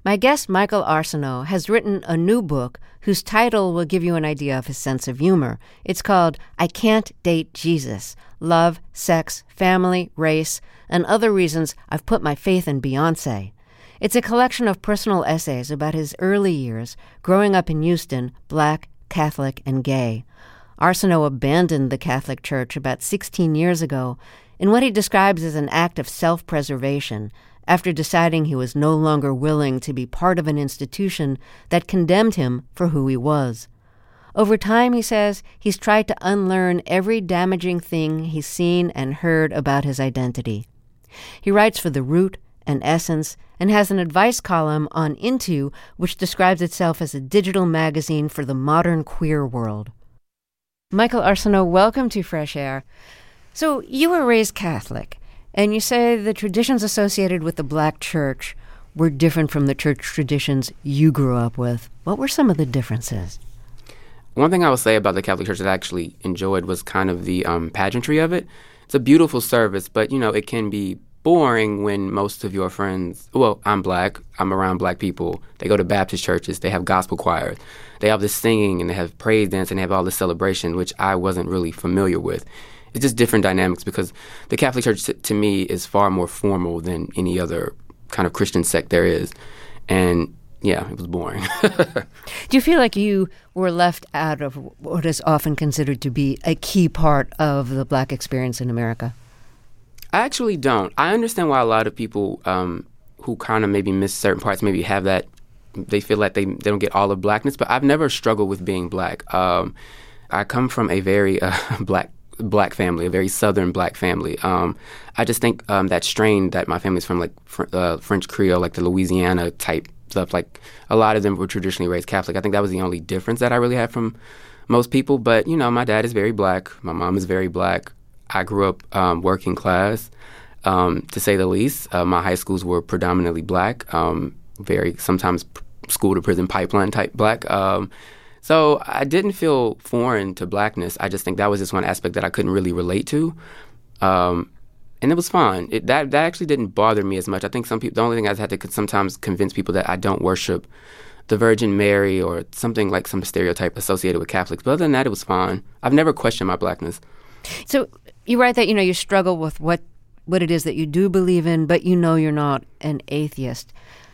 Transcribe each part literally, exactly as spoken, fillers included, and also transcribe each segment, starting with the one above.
My guest, Michael Arceneaux, has written a new book whose title will give you an idea of his sense of humor. It's called I Can't Date Jesus: Love, Sex, Family, Race, and Other Reasons I've Put My Faith in Beyoncé. It's a collection of personal essays about his early years growing up in Houston, Black, Catholic, and gay. Arceneaux abandoned the Catholic Church about sixteen years ago in what he describes as an act of self-preservation after deciding he was no longer willing to be part of an institution that condemned him for who he was. Over time, he says, he's tried to unlearn every damaging thing he's seen and heard about his identity. He writes for The Root and Essence and has an advice column on Into, which describes itself as a digital magazine for the modern queer world. Michael Arceneaux, welcome to Fresh Air. So you were raised Catholic, and you say the traditions associated with the Black church were different from the church traditions you grew up with. What were some of the differences? One thing I would say about the Catholic Church that I actually enjoyed was kind of the um, pageantry of it. It's a beautiful service, but, you know, it can be boring when most of your friends, well, I'm Black, I'm around Black people, they go to Baptist churches, they have gospel choirs, they have this singing and they have praise dance and they have all this celebration, which I wasn't really familiar with. It's just different dynamics because the Catholic Church, to me, is far more formal than any other kind of Christian sect there is. And, yeah, it was boring. Do you feel like you were left out of what is often considered to be a key part of the Black experience in America? I actually don't. I understand why a lot of people um, who kind of maybe miss certain parts maybe have that, they feel like they, they don't get all of Blackness, but I've never struggled with being Black. Um, I come from a very uh, Black Black family, a very Southern Black family. Um, I just think um, that strain that my family's from, like fr- uh, French Creole, like the Louisiana type stuff, like a lot of them were traditionally raised Catholic. I think that was the only difference that I really had from most people. But, you know, my dad is very Black. My mom is very Black. I grew up um, working class, um, to say the least. Uh, my high schools were predominantly Black, um, very sometimes p- school to prison pipeline type Black. Um, So I didn't feel foreign to Blackness. I just think that was just one aspect that I couldn't really relate to. Um, and it was fine. It, that that actually didn't bother me as much. I think some people, the only thing I had to sometimes convince people that I don't worship the Virgin Mary or something like some stereotype associated with Catholics. But other than that, it was fine. I've never questioned my Blackness. So you write that, you know, you struggle with what, what it is that you do believe in, but you know you're not an atheist.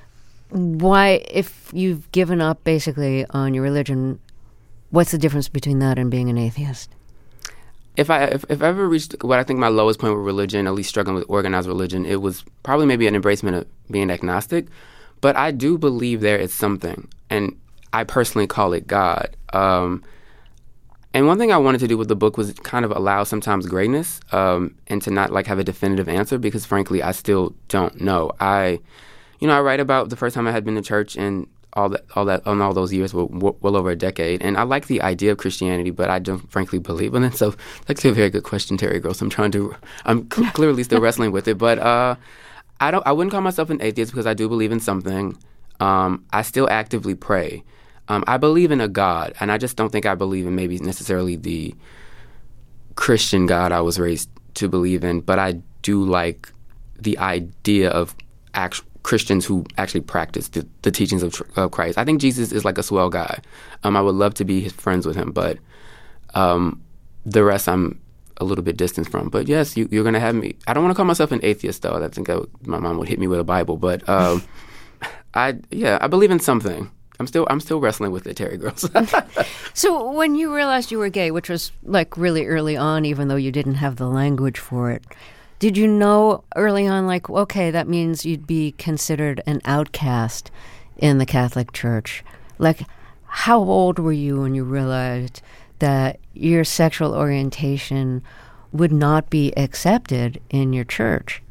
Why, if you've given up basically on your religion, what's the difference between that and being an atheist? If I if, if I ever reached what I think my lowest point with religion, at least struggling with organized religion, it was probably maybe an embracement of being agnostic. But I do believe there is something, and I personally call it God. Um, and one thing I wanted to do with the book was kind of allow sometimes grayness um, and to not like have a definitive answer because, frankly, I still don't know. I... You know, I write about the first time I had been to church and all that, all that, on all those years, well, well over a decade. And I like the idea of Christianity, but I don't frankly believe in it. So that's a very good question, Terry Gross. I'm trying to, I'm cl- clearly still wrestling with it. But uh, I don't, I wouldn't call myself an atheist because I do believe in something. Um, I still actively pray. Um, I believe in a God, and I just don't think I believe in maybe necessarily the Christian God I was raised to believe in. But I do like the idea of actual Christians who actually practice the, the teachings of, of Christ. I think Jesus is like a swell guy. Um, I would love to be his friends with him, but um, the rest I'm a little bit distant from. But yes, you, you're going to have me. I don't want to call myself an atheist, though. I think I would, my mom would hit me with a Bible. But um, I, yeah, I believe in something. I'm still, I'm still wrestling with it, Terry Gross. So when you realized you were gay, which was like really early on, even though you didn't have the language for it, did you know early on, like, okay, that means you'd be considered an outcast in the Catholic Church? Like, how old were you when you realized that your sexual orientation would not be accepted in your church?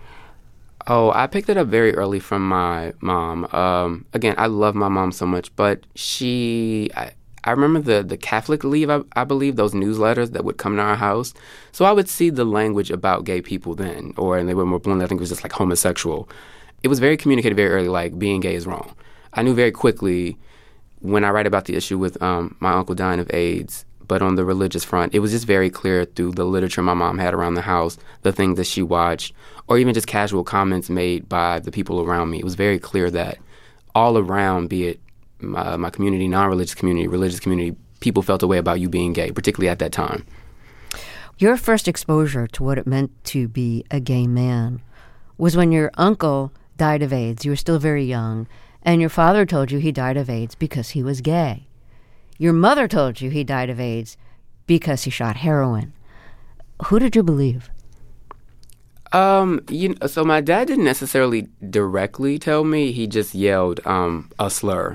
Oh, I picked it up very early from my mom. Um, again, I love my mom so much, but she... I, I remember the, the Catholic Leave, I, I believe, those newsletters that would come to our house. So I would see the language about gay people then, or and they were more blunt, I think it was just like homosexual. It was very communicated very early, like being gay is wrong. I knew very quickly when I write about the issue with um, my uncle dying of AIDS, but on the religious front, it was just very clear through the literature my mom had around the house, the things that she watched, or even just casual comments made by the people around me. It was very clear that all around, be it my, my community, non-religious community, religious community, people felt a way about you being gay, particularly at that time. Your first exposure to what it meant to be a gay man was when your uncle died of AIDS. You were still very young, and your father told you he died of AIDS because he was gay. Your mother told you he died of AIDS because he shot heroin. Who did you believe? Um, you know, so my dad didn't necessarily directly tell me. He just yelled um, a slur.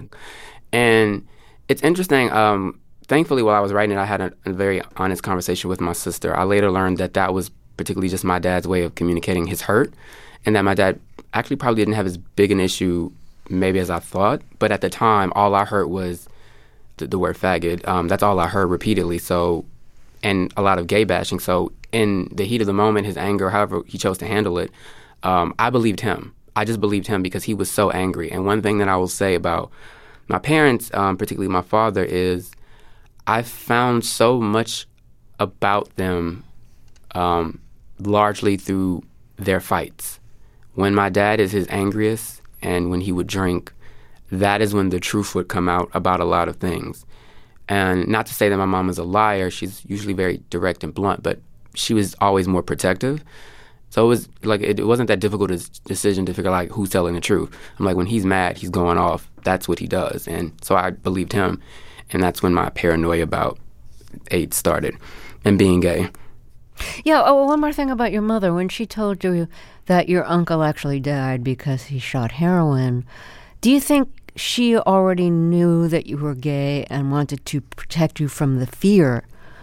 And it's interesting. Um, thankfully, while I was writing it, I had a, a very honest conversation with my sister. I later learned that that was particularly just my dad's way of communicating his hurt, and that my dad actually probably didn't have as big an issue maybe as I thought. But at the time, all I heard was the, the word faggot. Um, that's all I heard repeatedly. So, and a lot of gay bashing. So in the heat of the moment, his anger, however he chose to handle it, um, I believed him. I just believed him because he was so angry. And one thing that I will say about my parents, um, particularly my father, is I found so much about them um, largely through their fights. When my dad is his angriest and when he would drink, that is when the truth would come out about a lot of things. And not to say that my mom is a liar. She's usually very direct and blunt, but she was always more protective. So it was like it, it wasn't that difficult a decision to figure out like who's telling the truth. I'm like, when he's mad, he's going off. That's what he does. And so I believed him. And that's when my paranoia about AIDS started and being gay. Yeah, oh, one more thing about your mother. When she told you that your uncle actually died because he shot heroin, do you think she already knew that you were gay and wanted to protect you from the fear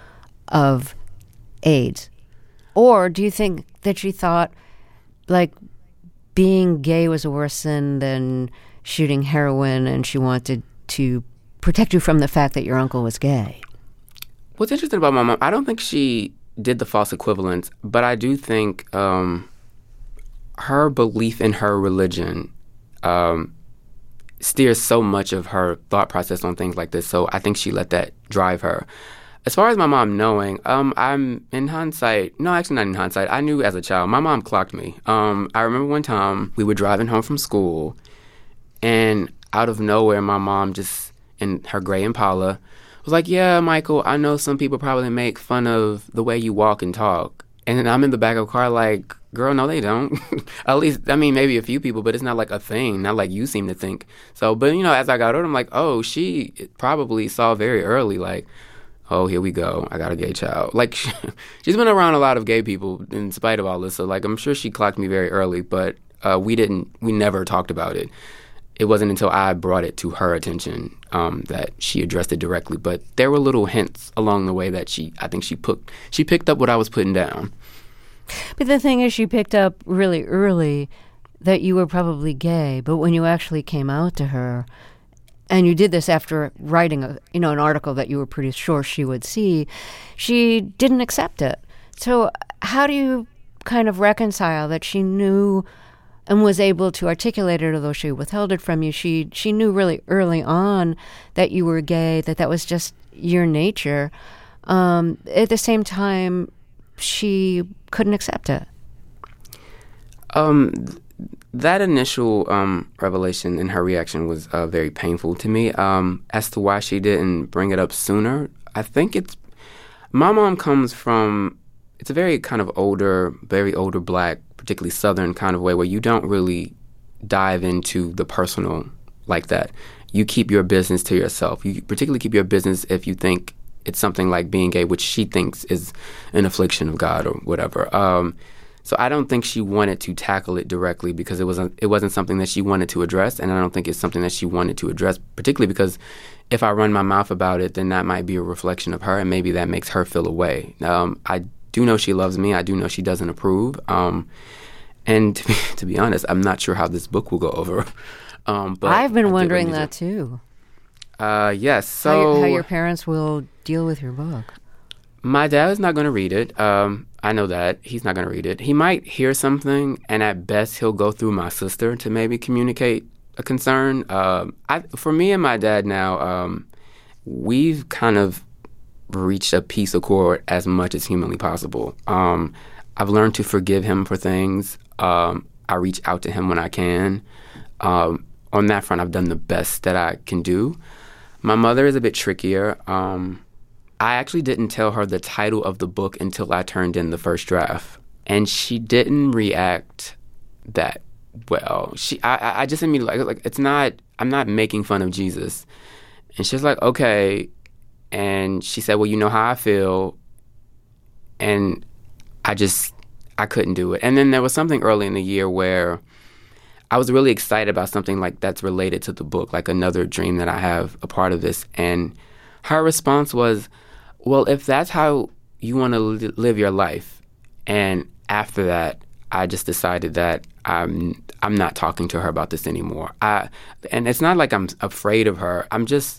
of AIDS? Or do you think that she thought, like, being gay was a worse sin than shooting heroin, and she wanted to protect you from the fact that your uncle was gay? What's interesting about my mom, I don't think she did the false equivalence, but I do think um, her belief in her religion um, steers so much of her thought process on things like this. So I think she let that drive her. As far as my mom knowing, um, I'm in hindsight, no, actually not in hindsight. I knew as a child. My mom clocked me. Um, I remember one time we were driving home from school, and out of nowhere, my mom just, in her gray Impala, was like, yeah, Michael, I know some people probably make fun of the way you walk and talk. And then I'm in the back of the car like, girl, no, they don't. At least, I mean, maybe a few people, but it's not like a thing, not like you seem to think. So, but, you know, as I got older, I'm like, oh, she probably saw very early, like, oh, here we go. I got a gay child. Like, she's been around a lot of gay people in spite of all this. So, like, I'm sure she clocked me very early, but uh, we didn't, we never talked about it. It wasn't until I brought it to her attention um, that she addressed it directly. But there were little hints along the way that she, I think she put, she picked up what I was putting down. But the thing is, she picked up really early that you were probably gay. But when you actually came out to her, and you did this after writing a, you know, an article that you were pretty sure she would see, she didn't accept it. So how do you kind of reconcile that she knew and was able to articulate it, although she withheld it from you? She she knew really early on that you were gay, that that was just your nature. Um, at the same time, she couldn't accept it. Um, that initial um, revelation and her reaction was uh, very painful to me. Um, as to why she didn't bring it up sooner, I think it's, my mom comes from, it's a very kind of older, very older Black, particularly Southern kind of way where you don't really dive into the personal like that. You keep your business to yourself. You particularly keep your business if you think it's something like being gay, which she thinks is an affliction of God or whatever. Um, so I don't think she wanted to tackle it directly because it wasn't it wasn't something that she wanted to address, and I don't think it's something that she wanted to address, particularly because if I run my mouth about it, then that might be a reflection of her, and maybe that makes her feel away. Um, I do know she loves me. I do know she doesn't approve. Um, and to be, to be honest, I'm not sure how this book will go over. Um, but I've been I wondering really that too. Uh, yes. So how, your, how your parents will deal with your book. My dad is not going to read it. Um, I know that. He's not going to read it. He might hear something, and at best, he'll go through my sister to maybe communicate a concern. Um, I, for me and my dad now, um, we've kind of reached a peace accord as much as humanly possible. Um, I've learned to forgive him for things. Um, I reach out to him when I can. Um, on that front, I've done the best that I can do. My mother is a bit trickier. Um, I actually didn't tell her the title of the book until I turned in the first draft, and she didn't react that well. She, I, I just immediately like, like, it's not. I'm not making fun of Jesus, and she's like, okay, and she said, well, you know how I feel, and I just, I couldn't do it. And then there was something early in the year where I was really excited about something like that's related to the book, like another dream that I have a part of this. And her response was, well, if that's how you want to li- live your life. And after that, I just decided that I'm I'm not talking to her about this anymore. I and it's not like I'm afraid of her. I'm just,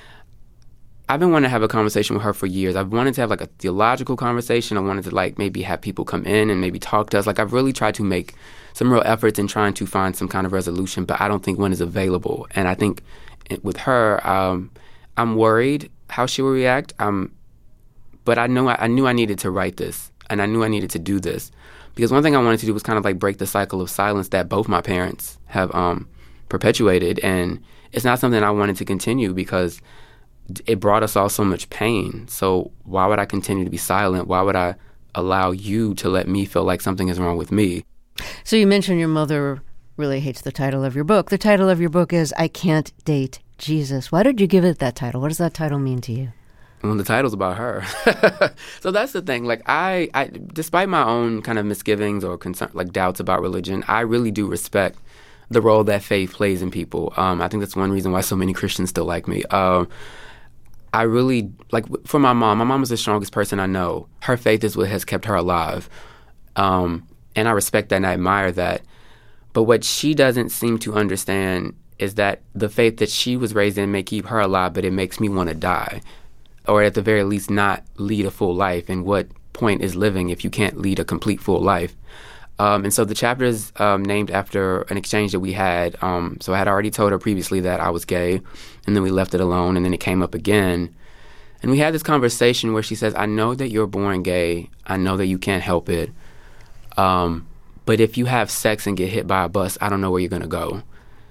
I've been wanting to have a conversation with her for years. I've wanted to have like a theological conversation. I wanted to like maybe have people come in and maybe talk to us. Like I've really tried to make some real efforts in trying to find some kind of resolution, but I don't think one is available. And I think with her, um, I'm worried how she will react. Um, but I know I, I knew I needed to write this, and I knew I needed to do this because one thing I wanted to do was kind of like break the cycle of silence that both my parents have um, perpetuated, and it's not something I wanted to continue because it brought us all so much pain. So why would I continue to be silent? Why would I allow you to let me feel like something is wrong with me? So you mentioned your mother really hates the title of your book. The title of your book is I Can't Date Jesus. Why did you give it that title? What does that title mean to you? Well, the title's about her. So that's the thing. Like I, I, despite my own kind of misgivings or concern, like doubts about religion, I really do respect the role that faith plays in people. Um, I think that's one reason why so many Christians still like me. Um, I really, like for my mom, my mom is the strongest person I know. Her faith is what has kept her alive. Um, and I respect that and I admire that. But what she doesn't seem to understand is that the faith that she was raised in may keep her alive, but it makes me want to die. Or at the very least not lead a full life. And what point is living if you can't lead a complete full life? Um, and so the chapter is um, named after an exchange that we had. Um, so I had already told her previously that I was gay, and then we left it alone, and then it came up again. And we had this conversation where she says, I know that you're born gay. I know that you can't help it. Um, but if you have sex and get hit by a bus, I don't know where you're going to go.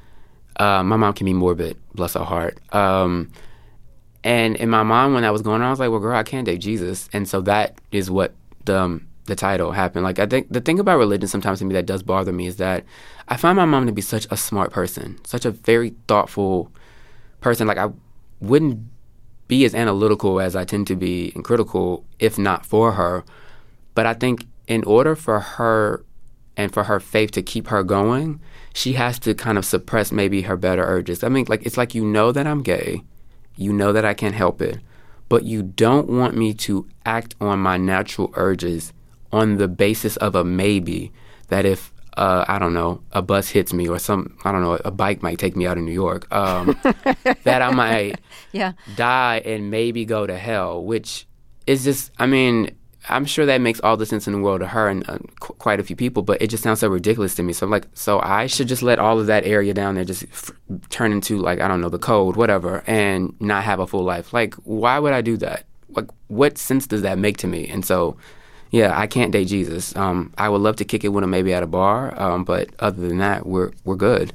Uh, my mom can be morbid, bless her heart. Um, and in my mind, when that was going on, I was like, well, girl, I can't date Jesus. And so that is what the... Um, the title happened. Like, I think the thing about religion sometimes to me that does bother me is that I find my mom to be such a smart person, such a very thoughtful person. Like, I wouldn't be as analytical as I tend to be and critical if not for her. But I think in order for her and for her faith to keep her going, she has to kind of suppress maybe her better urges. I mean, like, it's like, you know that I'm gay. You know that I can't help it. But you don't want me to act on my natural urges on the basis of a maybe that if, uh, I don't know, a bus hits me or some, I don't know, a bike might take me out of New York, um, that I might yeah. die and maybe go to hell, which is just, I mean, I'm sure that makes all the sense in the world to her and uh, qu- quite a few people, but it just sounds so ridiculous to me. So I'm like, so I should just let all of that area down there just f- turn into, like, I don't know, the code, whatever, and not have a full life. Like, why would I do that? Like, what sense does that make to me? And so... yeah, I can't date Jesus. Um, I would love to kick it with him maybe at a bar, um, but other than that, we're we're good.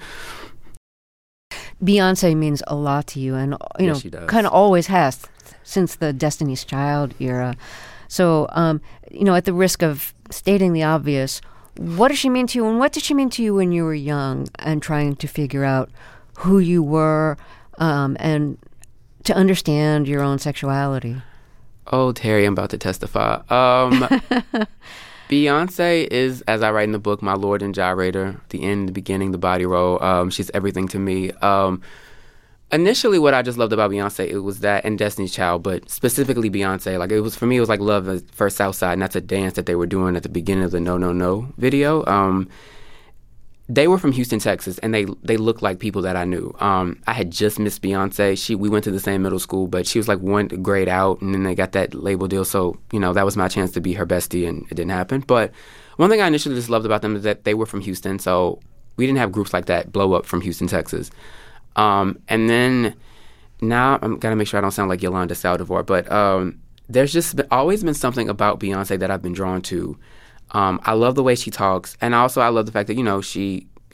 Beyonce means a lot to you, and you yes, know, kind of always has since the Destiny's Child era. So, um, you know, at the risk of stating the obvious, what does she mean to you, and what did she mean to you when you were young and trying to figure out who you were um, and to understand your own sexuality? Oh, Terry, I'm about to testify. Um, Beyonce is, as I write in the book, my Lord and gyrator, the end, the beginning, the body roll. Um, she's everything to me. Um, initially, what I just loved about Beyonce, it was that, and Destiny's Child, but specifically Beyonce. Like, it was, for me, it was like Love at First Southside, and that's a dance that they were doing at the beginning of the No, No, No video. Um, They were from Houston, Texas, and they they looked like people that I knew. Um, I had just missed Beyonce. She we went to the same middle school, but she was like one grade out, and then they got that label deal. So, you know, that was my chance to be her bestie, and it didn't happen. But one thing I initially just loved about them is that they were from Houston, so we didn't have groups like that blow up from Houston, Texas. Um, and then now I'm got to make sure I don't sound like Yolanda Saldivar, but um, there's just been, always been something about Beyonce that I've been drawn to. Um, I love the way she talks, and also I love the fact that, you know, she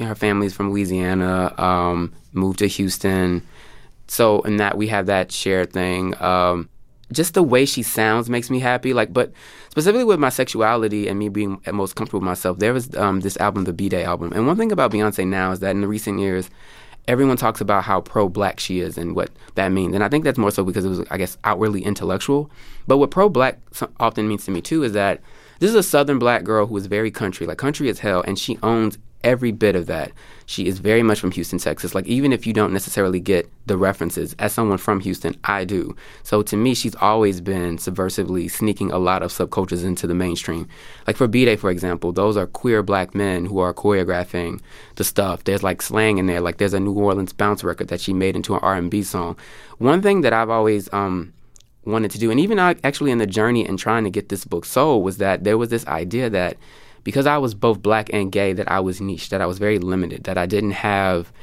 her family's from Louisiana, um, moved to Houston. So in that we have that shared thing. Um, just the way she sounds makes me happy. Like, but specifically with my sexuality and me being most comfortable with myself, there was um, this album, the B-Day album. And one thing about Beyonce now is that in the recent years, everyone talks about how pro-black she is and what that means. And I think that's more so because it was, I guess, outwardly intellectual. But what pro-black often means to me, too, is that this is a Southern black girl who is very country, like country as hell, and she owns every bit of that. She is very much from Houston, Texas. Like, even if you don't necessarily get the references, as someone from Houston, I do. So to me, she's always been subversively sneaking a lot of subcultures into the mainstream. Like for B-Day, for example, those are queer black men who are choreographing the stuff. There's like slang in there. Like there's a New Orleans bounce record that she made into an R and B song. One thing that I've always um, wanted to do, and even I, actually in the journey in trying to get this book sold, was that there was this idea that because I was both black and gay, that I was niche, that I was very limited, that I didn't have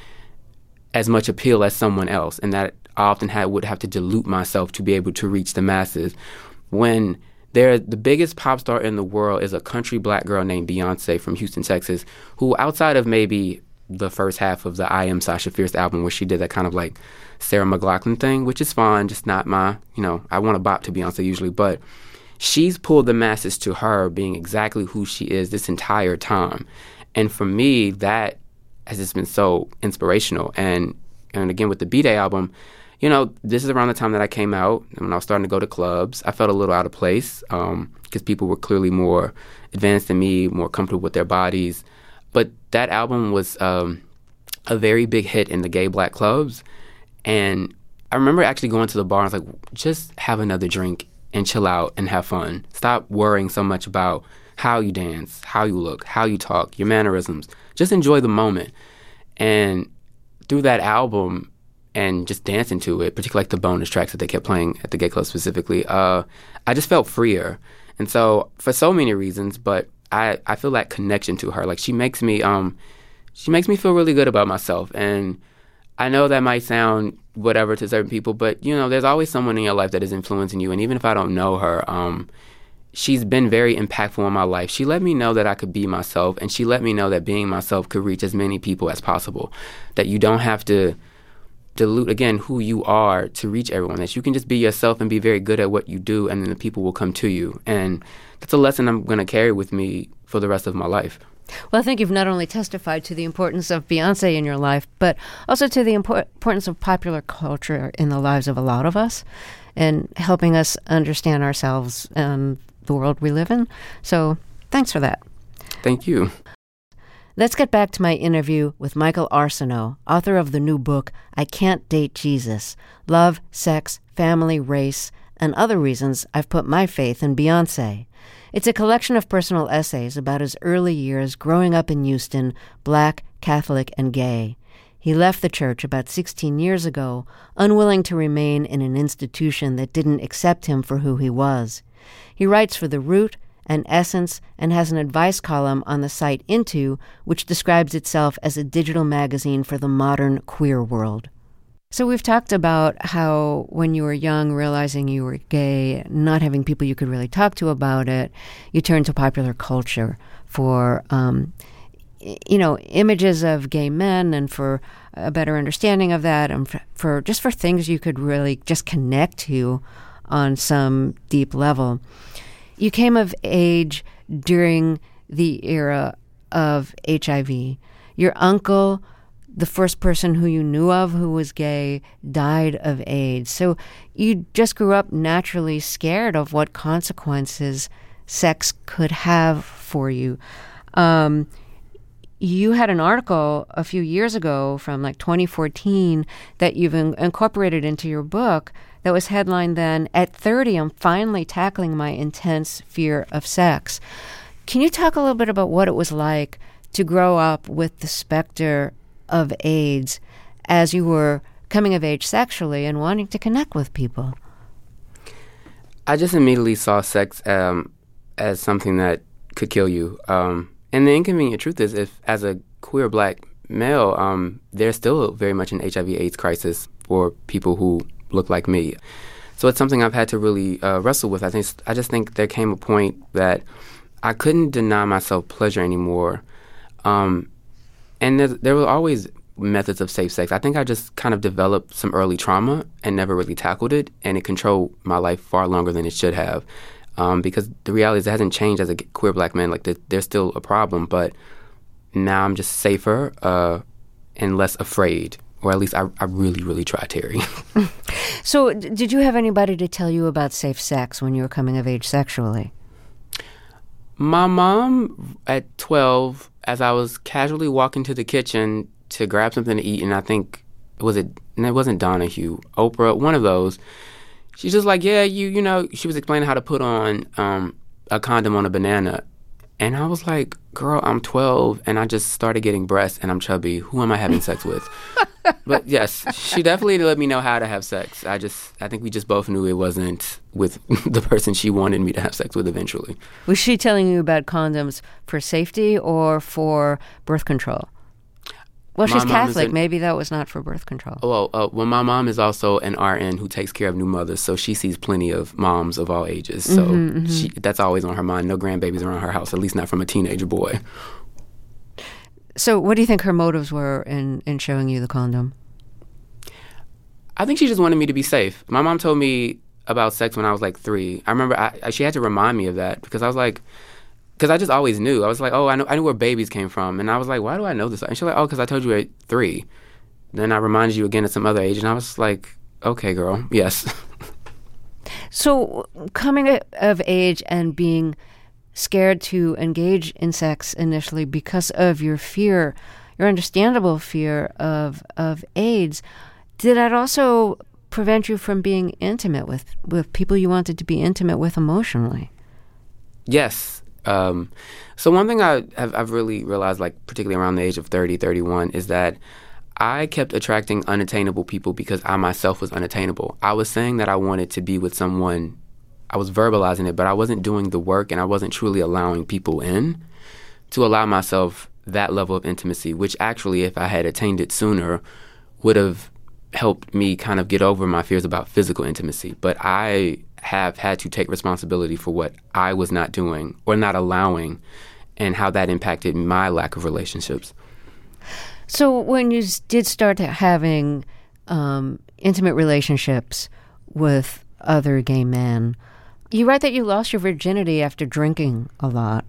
as much appeal as someone else, and that I often had, would have to dilute myself to be able to reach the masses. When there, the biggest pop star in the world is a country black girl named Beyonce from Houston, Texas, who outside of maybe the first half of the I Am Sasha Fierce album where she did that kind of like Sarah McLachlan thing, which is fine, just not my, you know, I want to bop to Beyonce usually, but she's pulled the masses to her being exactly who she is this entire time. And for me, that has just been so inspirational. And and again, with the B-Day album, you know, this is around the time that I came out, and when I was starting to go to clubs, I felt a little out of place because um, people were clearly more advanced than me, more comfortable with their bodies. But that album was um, a very big hit in the gay black clubs. And I remember actually going to the bar and I was like, just have another drink and chill out and have fun. Stop worrying so much about how you dance, how you look, how you talk, your mannerisms. Just enjoy the moment. And through that album and just dancing to it, particularly like the bonus tracks that they kept playing at the gay club specifically, uh, I just felt freer. And so for so many reasons, but I, I feel that connection to her. Like she makes me um she makes me feel really good about myself. And I know that might sound whatever to certain people, but, you know, there's always someone in your life that is influencing you. And even if I don't know her, um, she's been very impactful in my life. She let me know that I could be myself, and she let me know that being myself could reach as many people as possible, that you don't have to dilute, again, who you are to reach everyone, that you can just be yourself and be very good at what you do, and then the people will come to you. And that's a lesson I'm going to carry with me for the rest of my life. Well, I think you've not only testified to the importance of Beyonce in your life, but also to the impor- importance of popular culture in the lives of a lot of us and helping us understand ourselves and the world we live in. So thanks for that. Thank you. Let's get back to my interview with Michael Arceneaux, author of the new book, I Can't Date Jesus, Love, Sex, Family, Race, and Other Reasons I've Put My Faith in Beyonce. It's a collection of personal essays about his early years growing up in Houston, black, Catholic, and gay. He left the church about sixteen years ago, unwilling to remain in an institution that didn't accept him for who he was. He writes for The Root and Essence and has an advice column on the site Into, which describes itself as a digital magazine for the modern queer world. So we've talked about how when you were young, realizing you were gay, not having people you could really talk to about it, you turned to popular culture for, um, you know, images of gay men and for a better understanding of that and for, for just for things you could really just connect to on some deep level. You came of age during the era of H I V. Your uncle, the first person who you knew of who was gay, died of AIDS. So you just grew up naturally scared of what consequences sex could have for you. Um, you had an article a few years ago from like twenty fourteen that you've in- incorporated into your book that was headlined then, At thirty, I'm Finally Tackling My Intense Fear of Sex. Can you talk a little bit about what it was like to grow up with the specter of AIDS as you were coming of age sexually and wanting to connect with people? I just immediately saw sex um, as something that could kill you. Um, and the inconvenient truth is, if as a queer black male, um, there's still very much an H I V AIDS crisis for people who look like me. So it's something I've had to really uh, wrestle with. I think I just think there came a point that I couldn't deny myself pleasure anymore. Um, And there, there were always methods of safe sex. I think I just kind of developed some early trauma and never really tackled it, and it controlled my life far longer than it should have. Um, because the reality is it hasn't changed as a queer black man. Like, there's still a problem, but now I'm just safer uh, and less afraid. Or at least I, I really, really try, Terry. So d- did you have anybody to tell you about safe sex when you were coming of age sexually? My mom, at twelve, as I was casually walking to the kitchen to grab something to eat, and I think, was it, and it wasn't Donahue, Oprah, one of those, she's just like, yeah, you you know, she was explaining how to put on um, a condom on a banana. And I was like, girl, I'm twelve, and I just started getting breasts, and I'm chubby. Who am I having sex with? But yes, she definitely let me know how to have sex. I just, I think we just both knew it wasn't with the person she wanted me to have sex with eventually. Was she telling you about condoms for safety or for birth control? Well, My she's mom is Catholic. an- Maybe that was not for birth control. Well, uh, well, my mom is also an R N who takes care of new mothers, so she sees plenty of moms of all ages. So Mm-hmm, mm-hmm. She, that's always on her mind. No grandbabies around her house, at least not from a teenager boy. So what do you think her motives were in, in showing you the condom? I think she just wanted me to be safe. My mom told me about sex when I was like three. I remember I, I- she had to remind me of that because I was like, because I just always knew. I was like, oh, I know, I knew where babies came from. And I was like, why do I know this? And she's like, oh, because I told you at three. Then I reminded you again at some other age. And I was like, okay, girl, yes. So coming of age and being scared to engage in sex initially because of your fear, your understandable fear of of AIDS, did that also prevent you from being intimate with, with people you wanted to be intimate with emotionally? Yes. Um, so one thing I have I've really realized, like particularly around the age of thirty, thirty-one, is that I kept attracting unattainable people because I myself was unattainable. I was saying that I wanted to be with someone. I was verbalizing it, but I wasn't doing the work, and I wasn't truly allowing people in to allow myself that level of intimacy, which actually, if I had attained it sooner, would have helped me kind of get over my fears about physical intimacy. But I have had to take responsibility for what I was not doing or not allowing, and how that impacted my lack of relationships. So when you s- did start having um, intimate relationships with other gay men, you write that you lost your virginity after drinking a lot.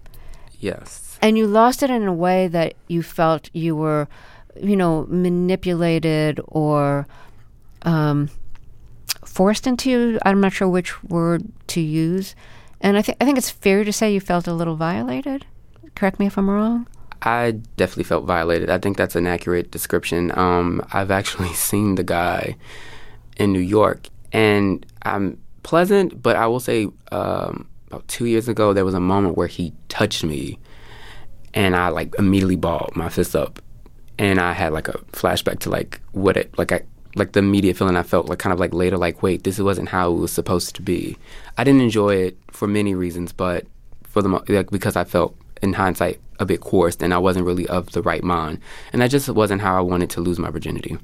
Yes. And you lost it in a way that you felt you were, you know, manipulated or um, forced into. I'm not sure which word to use. And I, th- I think it's fair to say you felt a little violated. Correct me if I'm wrong. I definitely felt violated. I think that's an accurate description. Um, I've actually seen the guy in New York, and I'm pleasant, but I will say um, about two years ago, there was a moment where he touched me, and I like immediately balled my fist up, and I had like a flashback to like what it like I like the immediate feeling I felt like kind of like later, like wait, this wasn't how it was supposed to be. I didn't enjoy it for many reasons, but for the mo- like because I felt in hindsight a bit coerced, and I wasn't really of the right mind, and that just wasn't how I wanted to lose my virginity.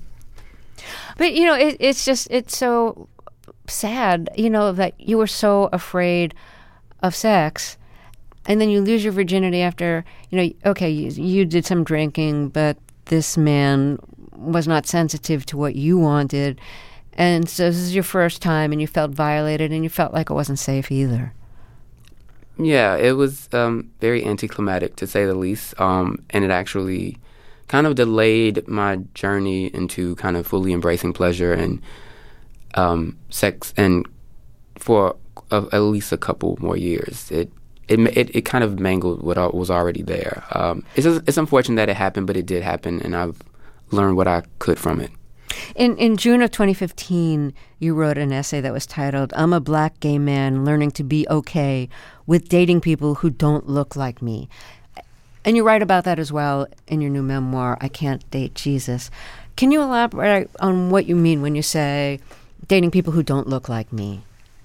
But, you know, it, it's just, it's so sad, you know, that you were so afraid of sex, and then you lose your virginity after, you know, okay, you, you did some drinking, but this man was not sensitive to what you wanted, and so this is your first time, and you felt violated, and you felt like it wasn't safe either. Yeah, it was um, very anticlimactic, to say the least, um, and it actually kind of delayed my journey into kind of fully embracing pleasure and um, sex, and for a, at least a couple more years. It it it, it kind of mangled what al- was already there. Um, it's it's unfortunate that it happened, but it did happen, and I've learned what I could from it. In in June of twenty fifteen, you wrote an essay that was titled, "I'm a Black Gay Man Learning to Be Okay with Dating People Who Don't Look Like Me." And you write about that as well in your new memoir, I Can't Date Jesus. Can you elaborate on what you mean when you say dating people who don't look like me?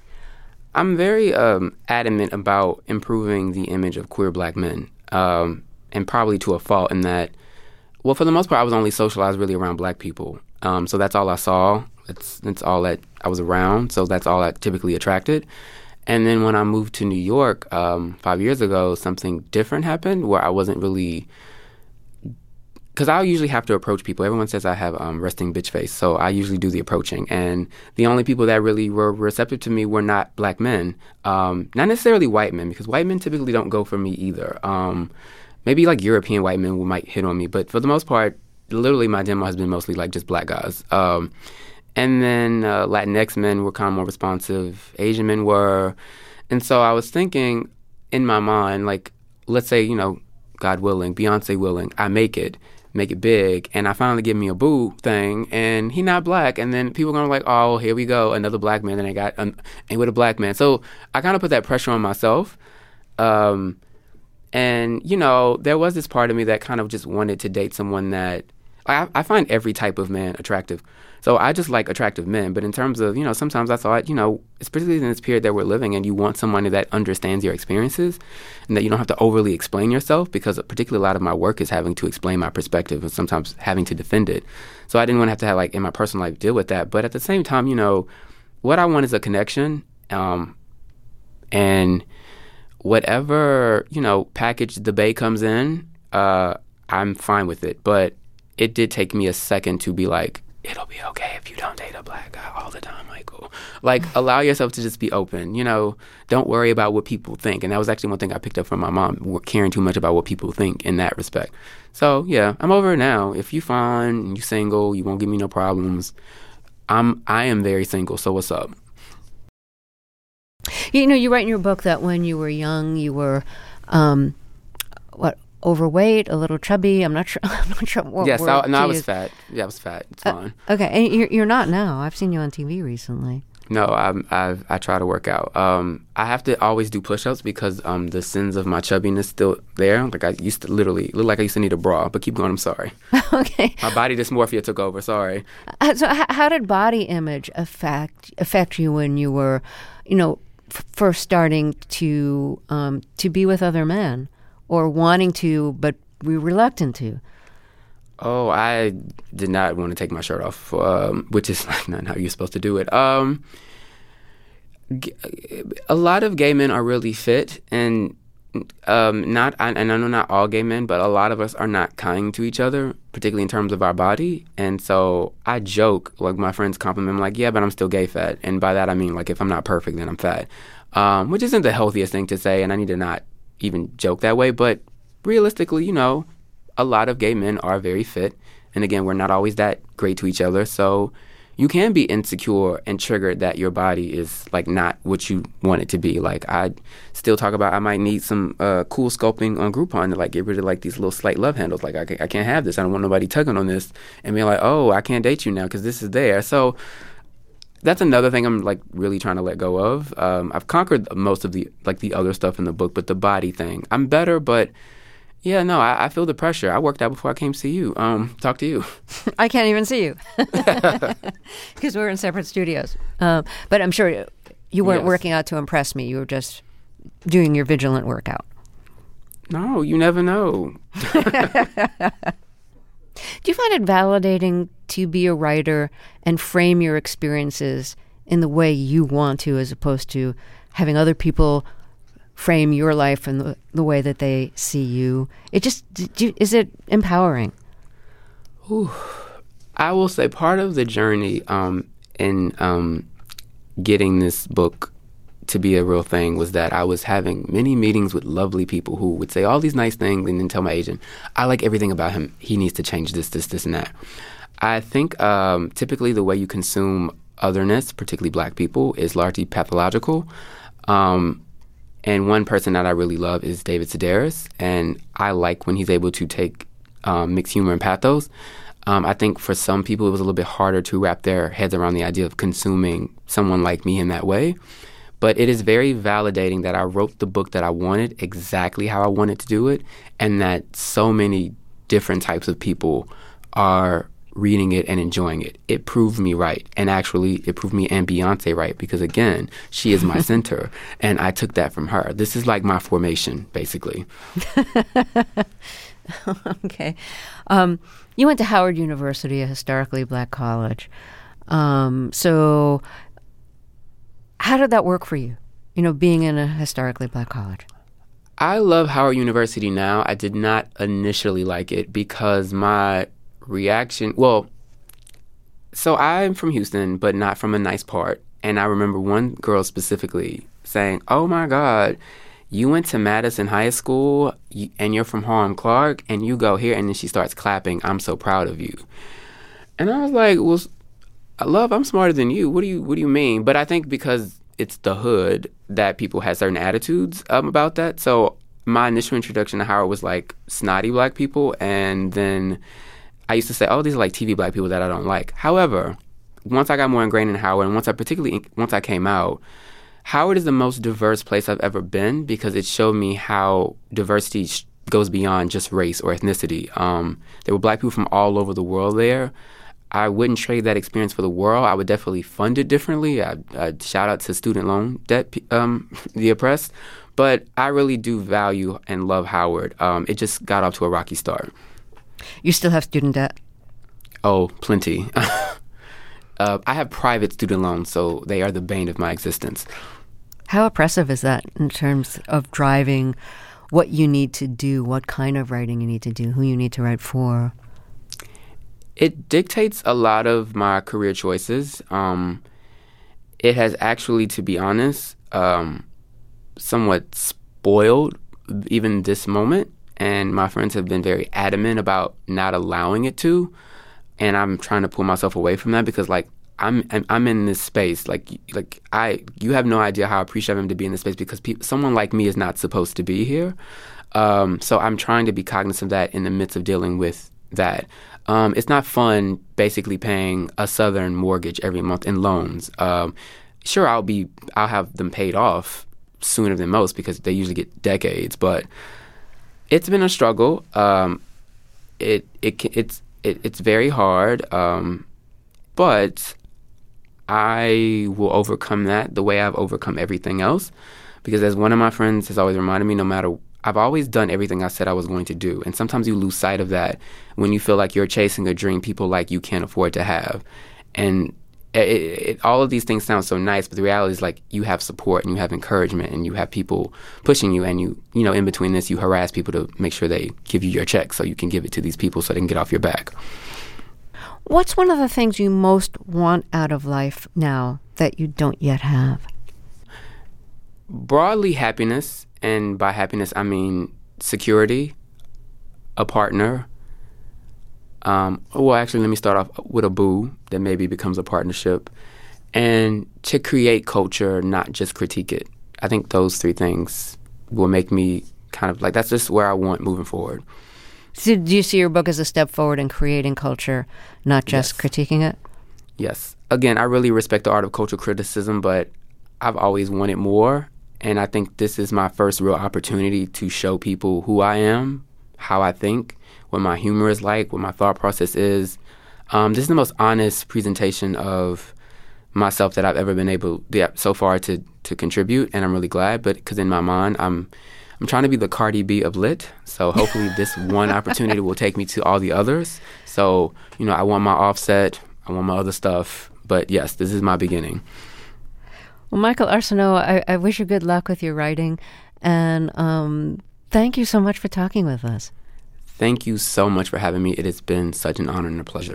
I'm very um, adamant about improving the image of queer black men, um, and probably to a fault in that, well, for the most part, I was only socialized really around black people. Um, so that's all I saw. That's, that's all that I was around. So that's all that typically attracted. And then when I moved to New York um, five years ago, something different happened where I wasn't really because I usually have to approach people. Everyone says I have um, resting bitch face, so I usually do the approaching. And the only people that really were receptive to me were not black men, um, not necessarily white men, because white men typically don't go for me either. Um, maybe like European white men might hit on me, but for the most part, literally my demo has been mostly like just black guys. Um, and then uh, Latinx men were kind of more responsive. Asian men were. And so I was thinking in my mind, like, let's say, you know, God willing, Beyonce willing, I make it, make it big, and I finally give me a boo thing, and he not black, and then people are going to like, oh, here we go, another black man, and I got, um, and with a black man. So I kind of put that pressure on myself. Um, and, you know, there was this part of me that kind of just wanted to date someone that, I, I find every type of man attractive. So I just like attractive men. But in terms of, you know, sometimes I thought, you know, it's particularly in this period that we're living in, you want someone that understands your experiences and that you don't have to overly explain yourself, because particularly a lot of my work is having to explain my perspective and sometimes having to defend it. So I didn't want to have to have, like, in my personal life, deal with that. But at the same time, you know, what I want is a connection. Um, and whatever, you know, package the bae comes in, uh, I'm fine with it. But it did take me a second to be like, it'll be okay if you don't date a black guy all the time, Michael. Like, allow yourself to just be open. You know, don't worry about what people think. And that was actually one thing I picked up from my mom, caring too much about what people think in that respect. So, yeah, I'm over it now. If you fine, you single, you won't give me no problems. I'm, I am very single, so what's up? You know, you write in your book that when you were young, you were, um, what, overweight, a little chubby. I'm not sure. I'm not sure what yes, word I, no, to I was use. fat. Yeah, I was fat. It's uh, fine. Okay, and you're, you're not now. I've seen you on T V recently. No, I'm, I've, I try to work out. Um, I have to always do push-ups because um, the sins of my chubbiness still there. Like, I used to literally look like I used to need a bra. But keep going. I'm sorry. Okay. My body dysmorphia took over. Sorry. Uh, so, h- how did body image affect affect you when you were, you know, f- first starting to um, to be with other men, or wanting to but we were reluctant to? Oh, I did not want to take my shirt off, um, which is like not how you're supposed to do it. Um, g- a lot of gay men are really fit, and um, not, and I know not all gay men, but a lot of us are not kind to each other, particularly in terms of our body. And so I joke, like my friends compliment me, like, yeah, but I'm still gay fat. And by that I mean, like, if I'm not perfect, then I'm fat, um, which isn't the healthiest thing to say, and I need to not even joke that way. But realistically, you know, a lot of gay men are very fit. And again, we're not always that great to each other. So you can be insecure and triggered that your body is, like, not what you want it to be. Like, I still talk about I might need some uh, cool sculpting on Groupon to, like, get rid of, like, these little slight love handles. Like, I, ca- I can't have this. I don't want nobody tugging on this and being like, oh, I can't date you now because this is there. So that's another thing I'm, like, really trying to let go of. Um, I've conquered most of the, like, the other stuff in the book, but the body thing, I'm better, but yeah, no, I, I feel the pressure. I worked out before I came to see you. Um, talk to you. I can't even see you because we're in separate studios. Um, but I'm sure you weren't Yes. working out to impress me. You were just doing your vigilant workout. No, you never know. Do you find it validating to be a writer and frame your experiences in the way you want to, as opposed to having other people frame your life in the, the way that they see you? It just, do you, is it empowering? Ooh. I will say part of the journey um, in um, getting this book to be a real thing was that I was having many meetings with lovely people who would say all these nice things and then tell my agent, I like everything about him. He needs to change this, this, this, and that. I think um, typically the way you consume otherness, particularly black people, is largely pathological. Um, And one person that I really love is David Sedaris, and I like when he's able to take um, mixed humor and pathos. Um, I think for some people it was a little bit harder to wrap their heads around the idea of consuming someone like me in that way. But it is very validating that I wrote the book that I wanted exactly how I wanted to do it, and that so many different types of people are reading it and enjoying it. It proved me right. And actually, it proved me and Beyonce right because, again, she is my center. And I took that from her. This is like my formation, basically. Okay. Um, you went to Howard University, a historically black college. Um, so how did that work for you, you know, being in a historically black college? I love Howard University now. I did not initially like it because my reaction, well, so I'm from Houston, but not from a nice part. And I remember one girl specifically saying, "Oh my God, you went to Madison High School and you're from Harlem Clark and you go here." And then she starts clapping. "I'm so proud of you." And I was like, well, love, I'm smarter than you. What do you what do you mean? But I think because it's the hood that people had certain attitudes um, about that. So my initial introduction to Howard was like snotty black people. And then I used to say, oh, these are like T V black people that I don't like. However, once I got more ingrained in Howard, and once I particularly, once I came out, Howard is the most diverse place I've ever been because it showed me how diversity sh- goes beyond just race or ethnicity. Um, there were black people from all over the world there. I wouldn't trade that experience for the world. I would definitely fund it differently. I, I'd shout out to student loan debt, um, the oppressed. But I really do value and love Howard. Um, it just got off to a rocky start. You still have student debt? Oh, plenty. uh, I have private student loans, so they are the bane of my existence. How oppressive is that in terms of driving what you need to do, what kind of writing you need to do, who you need to write for? It dictates a lot of my career choices. Um, it has actually, to be honest, um, somewhat spoiled even this moment. And my friends have been very adamant about not allowing it to. And I'm trying to pull myself away from that because, like, I'm I'm in this space. Like, like I, you have no idea how appreciative I am to be in this space because pe- someone like me is not supposed to be here. Um, so I'm trying to be cognizant of that in the midst of dealing with that. Um, it's not fun basically paying a Southern mortgage every month in loans. Um, sure, I'll be I'll have them paid off sooner than most because they usually get decades. But it's been a struggle. Um, it it it's it, it's very hard. Um, but I will overcome that the way I've overcome everything else. Because as one of my friends has always reminded me, no matter I've always done everything I said I was going to do. And sometimes you lose sight of that when you feel like you're chasing a dream people like you can't afford to have. And it, it, all of these things sound so nice, but the reality is like you have support and you have encouragement and you have people pushing you. And you, you know, in between this, you harass people to make sure they give you your check so you can give it to these people so they can get off your back. What's one of the things you most want out of life now that you don't yet have? Broadly, happiness. And by happiness, I mean security, a partner. Um, well, actually, let me start off with a boo that maybe becomes a partnership. And to create culture, not just critique it. I think those three things will make me kind of like, that's just where I want moving forward. So do you see your book as a step forward in creating culture, not just Yes. critiquing it? Yes. Again, I really respect the art of cultural criticism, but I've always wanted more. And I think this is my first real opportunity to show people who I am, how I think, what my humor is like, what my thought process is. Um, this is the most honest presentation of myself that I've ever been able, yeah, so far, to to contribute, and I'm really glad. But because in my mind, I'm I'm trying to be the Cardi B of lit. So hopefully, this one opportunity will take me to all the others. So you know, I want my Offset, I want my other stuff. But yes, this is my beginning. Well, Michael Arceneaux, I, I wish you good luck with your writing, and um, thank you so much for talking with us. Thank you so much for having me. It has been such an honor and a pleasure.